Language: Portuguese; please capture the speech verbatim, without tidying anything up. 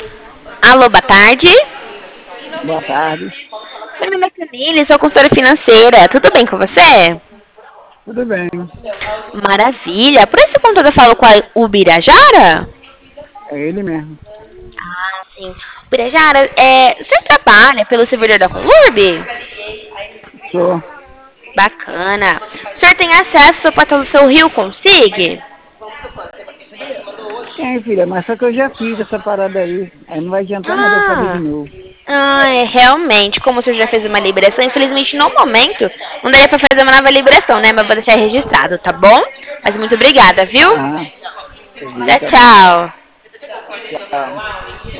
Alô, boa tarde. Boa tarde. Meu nome é Camille, sou consultora financeira. Tudo bem com você? Tudo bem? Maravilha. Por esse contato eu falo com a Ubirajara? É ele mesmo. Ah, sim. Ubirajara, é, você trabalha pelo servidor da Conlurb? Sou. Bacana. O senhor tem acesso ao portal do seu Rio Consig? Tem, filha, mas só que eu já fiz essa parada aí. Aí não vai adiantar nada eu fazer de Ah, novo. ah, é realmente. Como o senhor já fez uma liberação, infelizmente no momento não daria pra fazer uma nova liberação, né? Mas vou deixar registrado, tá bom? Mas muito obrigada, viu? Ah, beleza, Tchau, tá bom. tchau. Tchau.